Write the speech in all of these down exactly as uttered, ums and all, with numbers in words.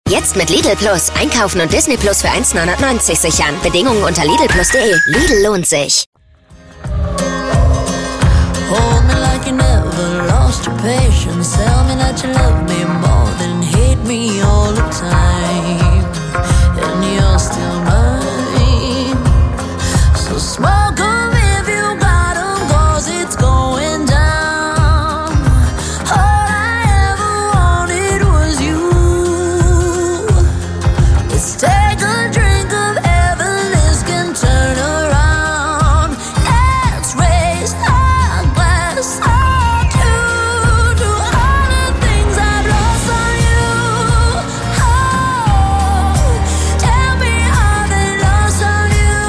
Jetzt mit Lidl Plus. Einkaufen und Disney Plus für eins neunundneunzig sichern. Bedingungen unter lidl plus punkt de. Lidl lohnt sich. Hold me like you never lost your patience. Tell me that you love me more than hate me all the time. And you're still mine. So smoke 'em if you got 'em, 'cause it's going down. All I ever wanted was you. Let's take a drink of heaven, this can turn around. Let's raise our glass up to, to all the things I've lost on you. Oh, tell me how they lost on you.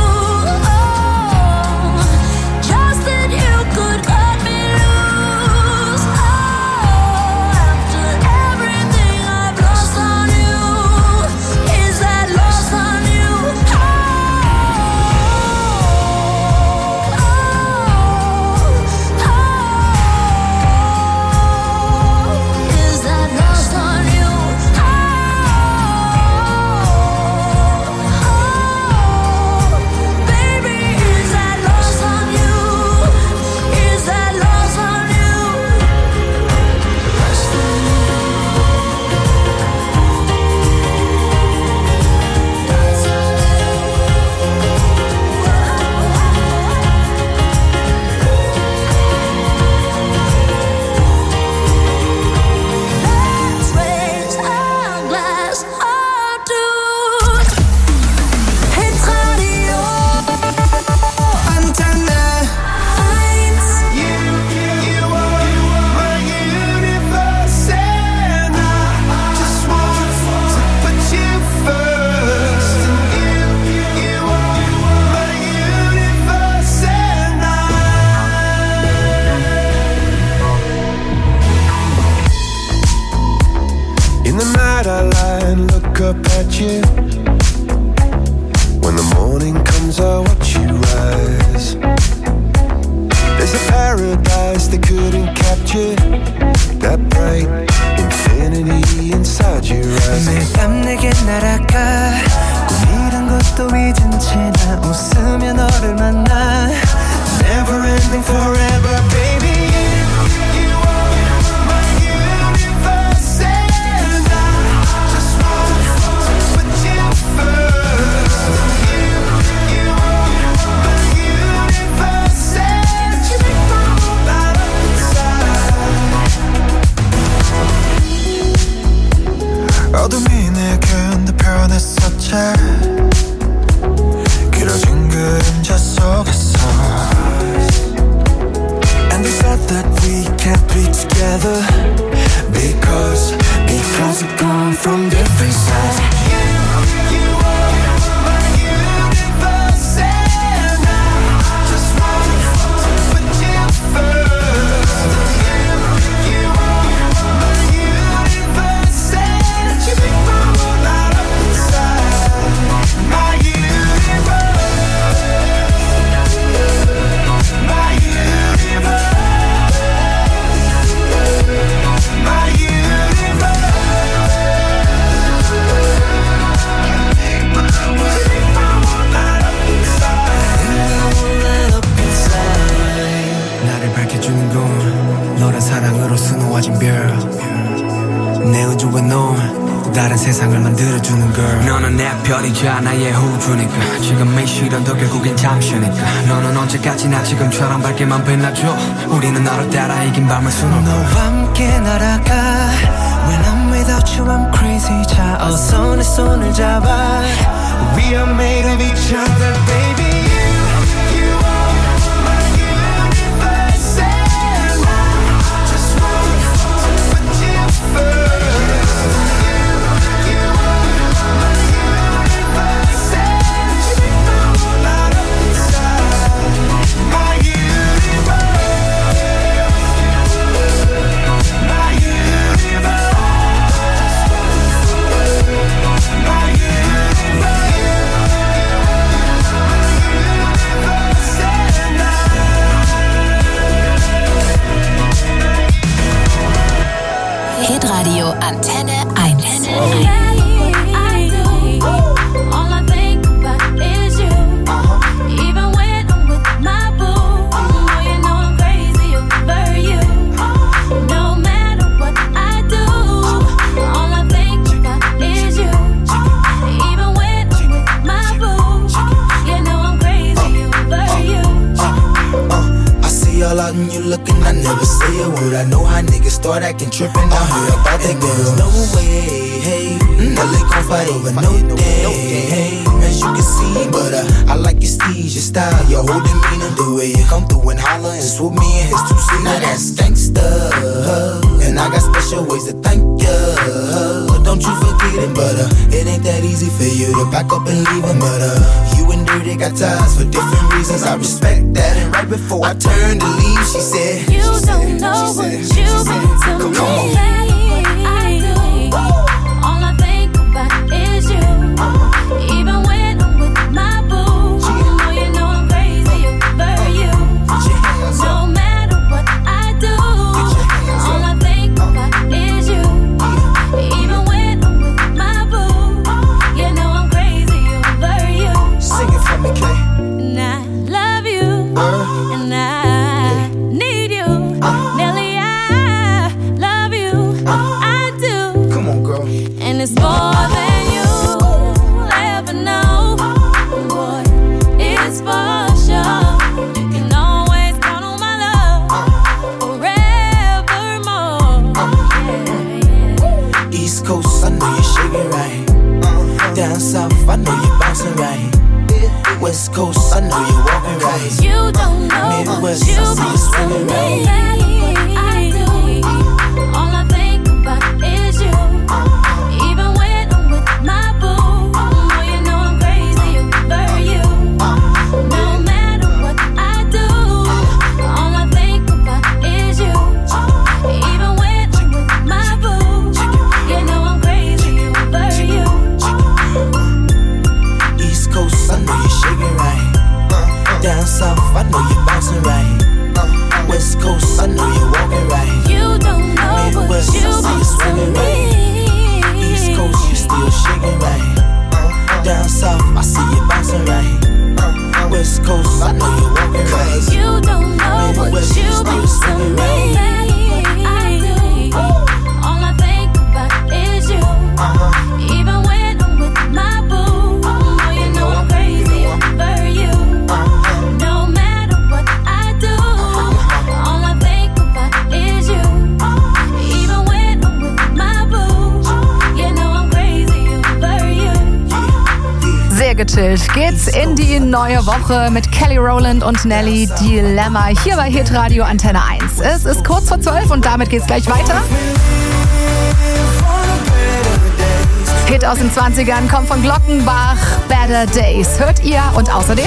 Oh, just that you could cut me loose. Oh, after everything I've lost on you, is that lost on you? Oh, oh, oh, is that lost on you? Oh, oh, baby, is that lost on you? Is that lost on you? Let's raise our glass up to Hit Radio Antenne eins. You, you are my universe, and I just want to put you first. You, you are my universe, and I. In the night I lie and look up at you. When the morning comes I watch you rise. There's a paradise they couldn't capture. That bright infinity inside your eyes. 매일 밤 내게 날아가 꿈이란 것도 잊은 채 나 웃으며 너를 만나 Never ending forever, baby. You, you are my universe, and I just want to put you first. You, you are my universe, and you make my whole light up inside. 어둠이 내겐 더 변했었지. 길어진 그림자 속에서. And they said that we can't be together Because, because we've come from different sides. You, you are my universe, and I just want to put you first. You, you are my universe, and you make my whole light up inside. My universe, my universe. My 나를 밝혀주는 건 너란 사랑으로 수놓아진 별. 내 우주와 넌 다른 세상을 만들어주는 걸. 너는 내 별이자 나의 호주니까 지금의 시련도 결국엔 잠시니까. 너는 언제까지나 지금처럼 밝게만 빛나줘. 우리는 너를 따라 이긴 밤을 수놓고 너와 함께 날아가. When I'm without you I'm crazy. 자 어서 내 손을 잡아. We are made of each other, baby. My never say a word. I know how niggas start acting trippin'. I heard about that girl. No way, hey. Nelly gon' fight over no day, hey. As you can see, but uh, I like your steez, your style, your whole demeanor, the way you come through and holler and swoop me in his two-seater. Now that's gangsta, and I got special ways to thank ya. But don't you forget it, but uh, it ain't that easy for you to back up and leave him. But uh, you and Dirty got ties for different reasons. I respect that. And right before I turned to leave, she said, You she don't said, know she what said, you've she been said, to me. come on. I do. All I think about is you. Even when I'm with my boo, you know you know I'm crazy over you. No matter what I do, all I think about is you. Even when I'm with my boo, you know I'm crazy over you. Sing it for me, Kay. And I love you, uh, and I need you, uh, Nelly. I love you, uh, I do. Come on, girl. And it's more than you'll ever know. Boy, it's for sure. You can always count on my love forevermore. Yeah, yeah. East Coast, I know you're shaking right. Down south, I know you're bouncing right. West Coast, I know you're walking right. You don't know Midwest, what I you've see you been swinging to right. me. I do. All I think about is you. Even when I'm with my boo, oh, you know I'm crazy over you. No matter what I do, all I think about is you. Even when I'm with my boo, you know I'm crazy over you. East Coast, I know you're shaking right. Down south, I know you're bouncing right. West Coast, I know you're walking right. You don't know what Midwest, I you've see you been swinging to right. me. East Coast, you still shaking right. Down south, I see you bouncing right. West Coast, I know you're walking right. You don't know what Midwest, you you've still been to swinging me. right. I do. All I think about is you. Even when I'm with my boo, oh, you know I'm crazy over you. No matter what I do, all I think about is you. Even when I'm with my boo, you know I'm crazy over you. Sehr gechillt geht's in die neue Woche mit Kelly Rowland und Nelly Dilemma hier bei Hitradio Antenne eins. Es ist kurz vor zwölf und damit geht's gleich weiter. Hit aus den zwanzigern kommt von Glockenbach, Better Days. Hört ihr und außerdem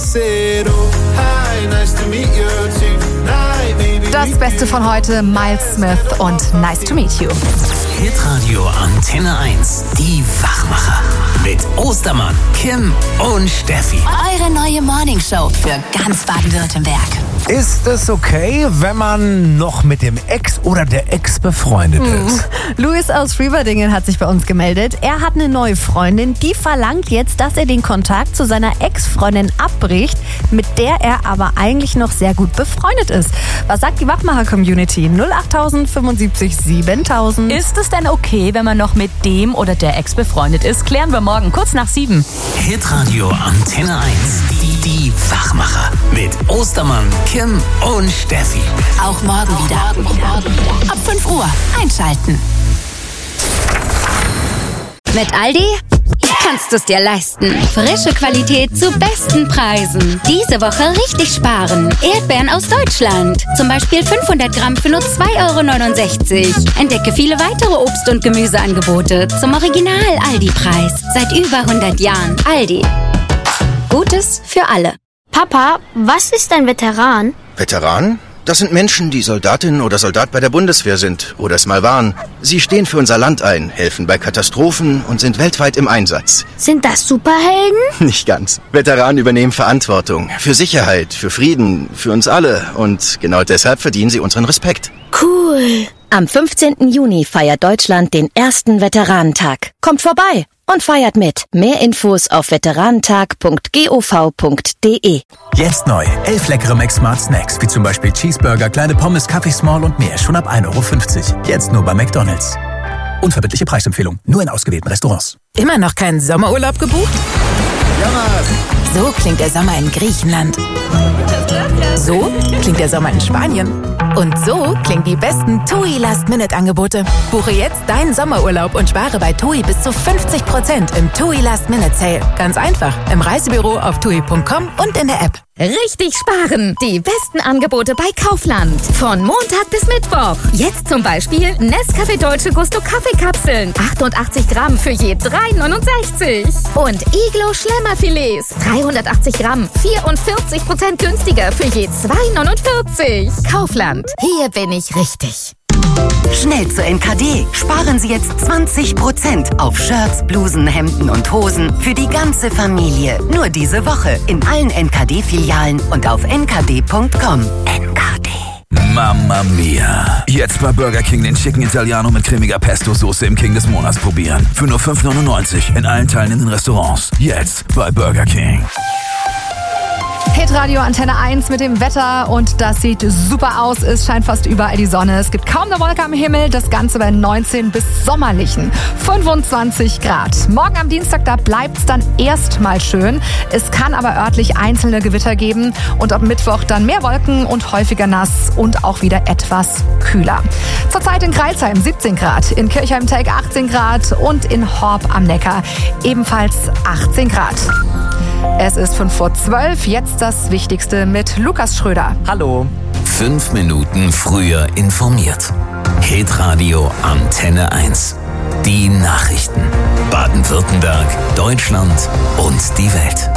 das Beste von heute, Miles Smith und Nice to Meet You. Hitradio Antenne eins, die Wachmacher. Mit Ostermann, Kim und Steffi. Eure neue Morningshow für ganz Baden-Württemberg. Ist es okay, wenn man noch mit dem Ex oder der Ex befreundet ist? Louis aus Riverdingen hat sich bei uns gemeldet. Er hat eine neue Freundin, die verlangt jetzt, dass er den Kontakt zu seiner Ex-Freundin abbricht, mit der er aber eigentlich noch sehr gut befreundet ist. Was sagt die Wachmacher-Community? null acht fünfundsiebzig siebentausend. Ist es denn okay, wenn man noch mit dem oder der Ex befreundet ist? Klären wir morgen kurz nach sieben. Hitradio Antenne eins, die, die Wachmacher. Mit Ostermann, Kim und Steffi. Auch morgen wieder. Ab fünf Uhr einschalten. Mit Aldi kannst du es dir leisten. Frische Qualität zu besten Preisen. Diese Woche richtig sparen. Erdbeeren aus Deutschland. Zum Beispiel fünfhundert Gramm für nur zwei Euro neunundsechzig. Entdecke viele weitere Obst- und Gemüseangebote zum Original-Aldi-Preis. Seit über hundert Jahren. Aldi. Gutes für alle. Papa, was ist ein Veteran? Veteran? Das sind Menschen, die Soldatin oder Soldat bei der Bundeswehr sind oder es mal waren. Sie stehen für unser Land ein, helfen bei Katastrophen und sind weltweit im Einsatz. Sind das Superhelden? Nicht ganz. Veteranen übernehmen Verantwortung für Sicherheit, für Frieden, für uns alle. Und genau deshalb verdienen sie unseren Respekt. Cool. Am fünfzehnten Juni feiert Deutschland den ersten Veteranentag. Kommt vorbei und feiert mit. Mehr Infos auf veteranentag punkt gov punkt de. Jetzt neu. Elf leckere Mac Smart Snacks, wie zum Beispiel Cheeseburger, kleine Pommes, Kaffee Small und mehr. Schon ab ein Euro fünfzig. Jetzt nur bei McDonald's. Unverbindliche Preisempfehlung. Nur in ausgewählten Restaurants. Immer noch keinen Sommerurlaub gebucht? So klingt der Sommer in Griechenland. So klingt der Sommer in Spanien. Und so klingen die besten TUI Last-Minute-Angebote. Buche jetzt deinen Sommerurlaub und spare bei TUI bis zu fünfzig Prozent im TUI Last-Minute-Sale. Ganz einfach, im Reisebüro auf tui punkt com und in der App. Richtig sparen! Die besten Angebote bei Kaufland. Von Montag bis Mittwoch. Jetzt zum Beispiel Nescafé Dolce Gusto Kaffeekapseln. achtundachtzig Gramm für je drei neunundsechzig. Und Iglo Schlemmerfilets. dreihundertachtzig Gramm. vierundvierzig Prozent günstiger für je zwei neunundvierzig. Kaufland. Hier bin ich richtig. Schnell zu N K D. Sparen Sie jetzt zwanzig Prozent auf Shirts, Blusen, Hemden und Hosen für die ganze Familie. Nur diese Woche in allen N K D-Filialen und auf n k d punkt com. N K D. Mamma mia. Jetzt bei Burger King den Chicken Italiano mit cremiger Pesto-Soße im King des Monats probieren. Für nur fünf neunundneunzig in allen teilnehmenden Restaurants. Jetzt bei Burger King. Hitradio Antenne eins mit dem Wetter und das sieht super aus. Es scheint fast überall die Sonne. Es gibt kaum eine Wolke am Himmel. Das Ganze bei neunzehn bis sommerlichen fünfundzwanzig Grad. Morgen am Dienstag, da bleibt es dann erstmal schön. Es kann aber örtlich einzelne Gewitter geben und ab Mittwoch dann mehr Wolken und häufiger nass und auch wieder etwas kühler. Zurzeit in Crailsheim siebzehn Grad, in Kirchheim-Teck achtzehn Grad und in Horb am Neckar ebenfalls achtzehn Grad. Es ist fünf vor zwölf, jetzt das Wichtigste mit Lukas Schröder. Hallo. Fünf Minuten früher informiert. Hitradio Antenne eins. Die Nachrichten. Baden-Württemberg, Deutschland und die Welt.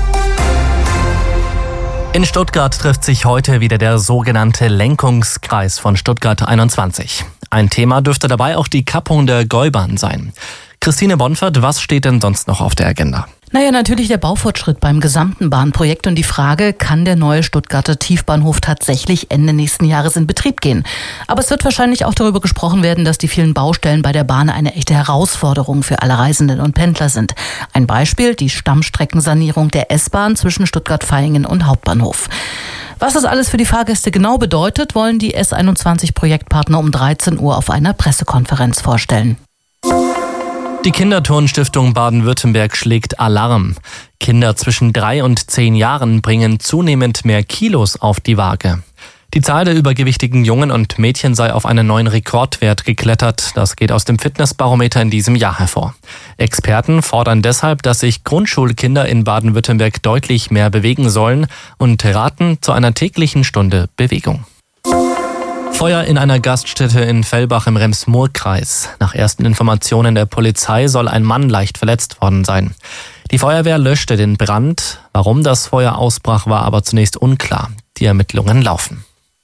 In Stuttgart trifft sich heute wieder der sogenannte Lenkungskreis von Stuttgart einundzwanzig. Ein Thema dürfte dabei auch die Kappung der Gäubahn sein. Christine Bonfert, was steht denn sonst noch auf der Agenda? Naja, natürlich der Baufortschritt beim gesamten Bahnprojekt und die Frage, kann der neue Stuttgarter Tiefbahnhof tatsächlich Ende nächsten Jahres in Betrieb gehen? Aber es wird wahrscheinlich auch darüber gesprochen werden, dass die vielen Baustellen bei der Bahn eine echte Herausforderung für alle Reisenden und Pendler sind. Ein Beispiel, die Stammstreckensanierung der S-Bahn zwischen Stuttgart-Vaihingen und Hauptbahnhof. Was das alles für die Fahrgäste genau bedeutet, wollen die S einundzwanzig-Projektpartner um dreizehn Uhr auf einer Pressekonferenz vorstellen. Die Kinderturnstiftung Baden-Württemberg schlägt Alarm. Kinder zwischen drei und zehn Jahren bringen zunehmend mehr Kilos auf die Waage. Die Zahl der übergewichtigen Jungen und Mädchen sei auf einen neuen Rekordwert geklettert. Das geht aus dem Fitnessbarometer in diesem Jahr hervor. Experten fordern deshalb, dass sich Grundschulkinder in Baden-Württemberg deutlich mehr bewegen sollen und raten zu einer täglichen Stunde Bewegung. Feuer in einer Gaststätte in Fellbach im Rems-Murr-Kreis. Nach ersten Informationen der Polizei soll ein Mann leicht verletzt worden sein. Die Feuerwehr löschte den Brand. Warum das Feuer ausbrach, war aber zunächst unklar. Die Ermittlungen laufen.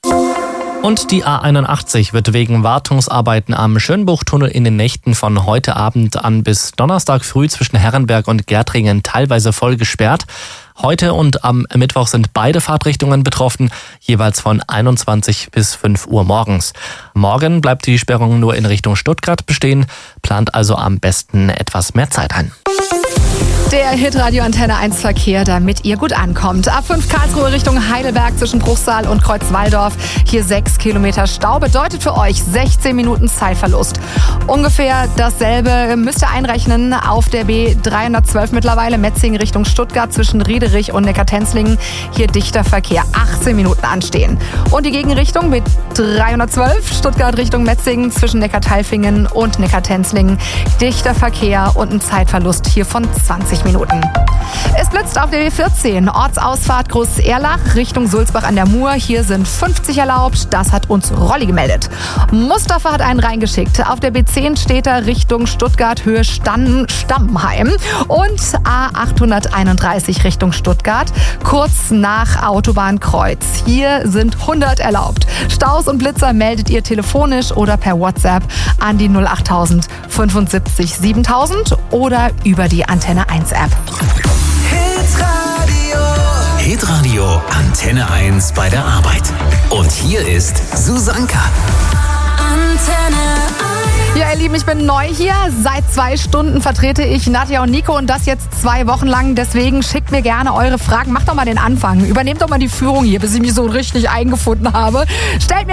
Und die A einundachtzig wird wegen Wartungsarbeiten am Schönbuchtunnel in den Nächten von heute Abend an bis Donnerstag früh zwischen Herrenberg und Gärtringen teilweise voll gesperrt. Heute und am Mittwoch sind beide Fahrtrichtungen betroffen, jeweils von einundzwanzig bis fünf Uhr morgens. Morgen bleibt die Sperrung nur in Richtung Stuttgart bestehen, plant also am besten etwas mehr Zeit ein. Der Hitradio Antenne eins Verkehr, damit ihr gut ankommt. A fünf Karlsruhe Richtung Heidelberg zwischen Bruchsal und Kreuzwaldorf. Hier sechs Kilometer Stau bedeutet für euch sechzehn Minuten Zeitverlust. Ungefähr dasselbe müsst ihr einrechnen auf der B dreihundertzwölf mittlerweile Metzingen Richtung Stuttgart zwischen Riederich und Neckartenzlingen. Hier dichter Verkehr, achtzehn Minuten anstehen. Und die Gegenrichtung B dreihundertzwölf Stuttgart Richtung Metzingen zwischen Neckarteifingen und Neckartenzlingen. Dichter Verkehr und ein Zeitverlust hier von zwanzig Minuten. Es blitzt auf der B vierzehn, Ortsausfahrt Groß-Erlach Richtung Sulzbach an der Mur. Hier sind fünfzig erlaubt, das hat uns Rolli gemeldet. Mustafa hat einen reingeschickt. Auf der B zehn steht er Richtung Stuttgart, Höhe Stamm, Stammheim. Und A achthunderteinunddreißig Richtung Stuttgart, kurz nach Autobahnkreuz. Hier sind hundert erlaubt. Staus und Blitzer meldet ihr telefonisch oder per WhatsApp an die null achttausend fünfundsiebzig siebentausend oder über die Antenne eins App. Hitradio. Hitradio Antenne eins bei der Arbeit. Und hier ist Susanka. Antenne eins. Ja, ihr Lieben, ich bin neu hier. Seit zwei Stunden vertrete ich Nadja und Nico und das jetzt zwei Wochen lang. Deswegen schickt mir gerne eure Fragen. Macht doch mal den Anfang. Übernehmt doch mal die Führung hier, bis ich mich so richtig eingefunden habe. Stellt mir